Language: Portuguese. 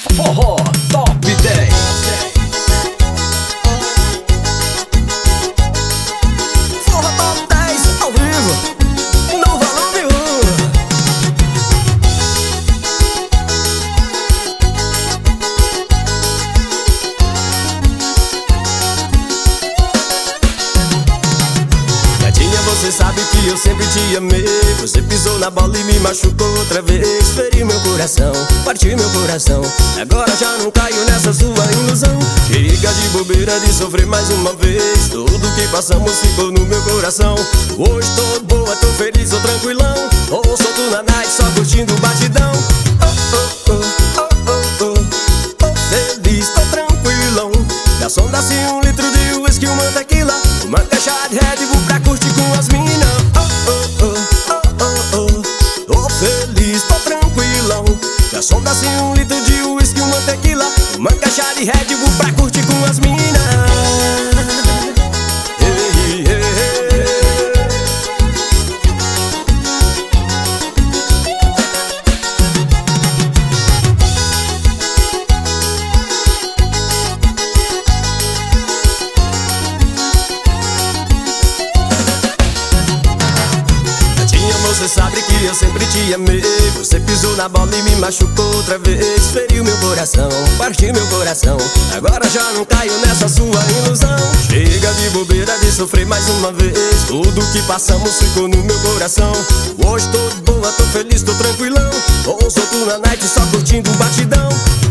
Forró Top 10. Forró Top 10 ao vivo, no volume 1. Gatinha, você sabe que eu sempre te amei. Você pisou na bola e me machucou outra vez. Feriu meu coração, partiu meu coração. Agora já não caio nessa sua ilusão. Chega de bobeira de sofrer mais uma vez. Tudo que passamos ficou no meu coração. Hoje tô boa, tô feliz, tô tranquilão. Tô solto na night, só curtindo o batidão. Oh, oh, oh, oh, oh, oh. Tô feliz, tô tranquilão. Garçom, dá-se 1 litro de whisky, uma tequila, uma caixa de Red Bull pra curtir com as minas. Oh, oh, oh, oh, oh, oh. Tô feliz, tô tranquilão. Garçom, dá-se 1 litro de whisky, uma tequila, uma caixa de Red Bull pra curtir com as minas. Hey, hey, hey. Gatinha, você sabe que eu sempre te amei. Você pisou na bola e me machucou outra vez. Feriu meu coração, partiu meu coração. Agora já não caio nessa sua ilusão. Chega de bobeira de sofrer mais uma vez. Tudo que passamos ficou no meu coração. Hoje tô de boa, tô feliz, tô tranquilão. Tô solto na night, só curtindo o batidão.